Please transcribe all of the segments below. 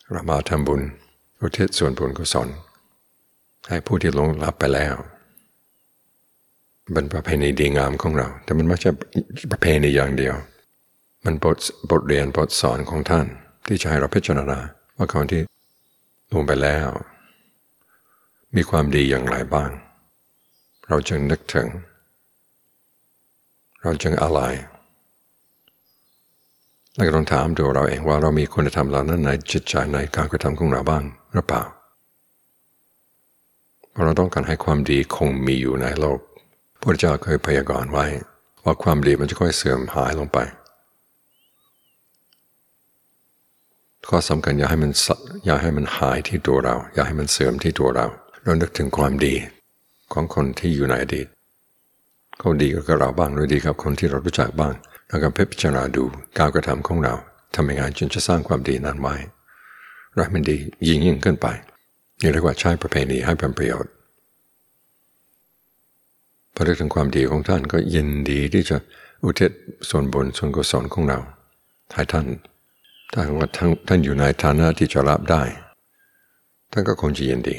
เรามาทำบุญอุทิศส่วนบุญกุศลให้ผู้ที่ล่วงลับไปแล้วเป็นประเพณีดีงามของเราแต่มันไม่ใช่ประเพณีอย่างเดียวมันบทเรียนบทสอนของท่านที่จะให้เราพิจารณาว่าคนที่ล่วงไปแล้วมีความดีอย่างไรบ้างเราจึงนึกถึงเราจึงอะไรแล้วก็ต้องถามตัวเราเองว่าเรามีคุณธรรมเหล่านั้นในจิตใจในการกระทำของเราบ้างหรือเปล่าเพราะเราต้องการให้ความดีคงมีอยู่ในโลกพระพุทธเจ้าเคยพยากรณ์ไว้ว่าความดีมันจะค่อยเสื่อมหายลงไปข้อสำคัญอย่าให้มันหายที่ตัวเราอย่าให้มันเสื่อมที่ตัวเราเรานึกถึงความดีของคนที่อยู่ในอดีตเขาดีกับเราบ้างหรือดีกับคนที่เรารู้จักบ้างแล้วก็พิจารณาดูการกระทำของเราทำยังไงจึงจะสร้างความดีนั้นไว้ให้มันดียิ่งขึ้นไปนี่เรียกว่าใช้ประเพณีให้เป็นประโยชน์พอนึกถึงความดีของท่านก็ยินดีที่จะอุทิศส่วนบุญส่วนกุศลของเราให้ท่านถ้าว่าท่านอยู่ในฐานะที่จะรับได้ท่านก็คงจะยินดี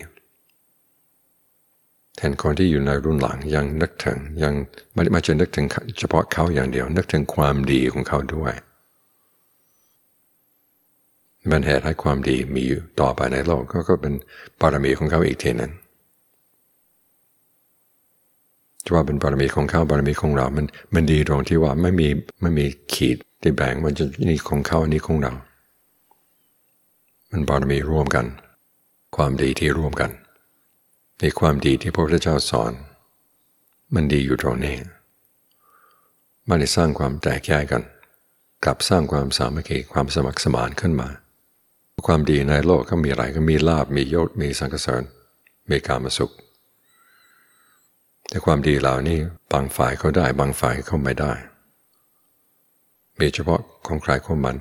แทนคนที่อยู่ในรุ่นหลังยังนึกถึงยังไม่จะนึกถึงเฉพาะเขาอย่างเดียวนึกถึงความดีของเขาด้วยเป็นเหตุให้ความดีมีอยู่ต่อไปในโลกก็เป็นบารมีของเขาอีกทีหนึ่งจะว่าเป็นบารมีของเขาบารมีของเรามันดีตรงที่ว่าไม่มีขีดที่แบ่งมันจะนี่ของเขาอันนี้ของเรามันบารมีร่วมกันความดีที่ร่วมกันในความดีที่พระพุทธเจ้าสอนมันดีอยู่ตรงนี้ไม่ได้สร้างความแตกแยกกันกลับสร้างความสามัคคีความสมัครสมานขึ้นมาความดีในโลกก็มีอะไรก็มีลาภมียศมีสรรเสริญมีกามสุขแต่ความดีเหล่านี้บางฝ่ายเขาได้บางฝ่ายเขาไม่ได้มีเฉพาะของใครของมัน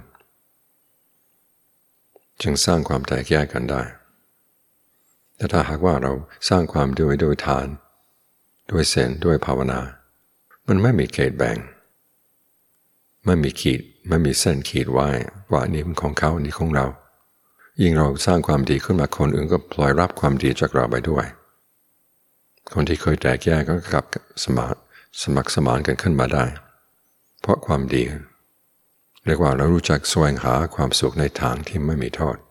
จึงสร้างความแตกแยกกันได้แต่ถ้าหากว่าเราสร้างความด้วยทานด้วยศีลด้วยภาวนามันไม่มีเขตแบ่งไม่มีขีดไม่มีเส้นขีดไว้ว่านี่มันของเขานี่ของเรายิ่งเราสร้างความดีขึ้นมาคนอื่นก็ปล่อยรับความดีจากเราไปด้วยคนที่เคยแตกแยกก็กลับสมัครสมานกันขึ้นมาได้เพราะความดีเรียกว่าเรารู้จักแสวงหาความสุขในทางที่ไม่มีโทษ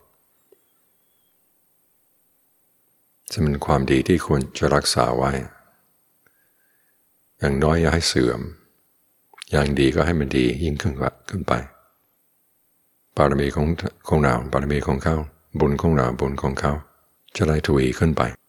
จะเป็นความดีที่ควรจะรักษาไว้อย่างน้อยอย่าให้เสื่อมอย่างดีก็ให้มันดียิ่งขึ้นไปบารมีของเราบารมีของเขาบุญของเราบุญของเขาจะได้ทวีขึ้นไป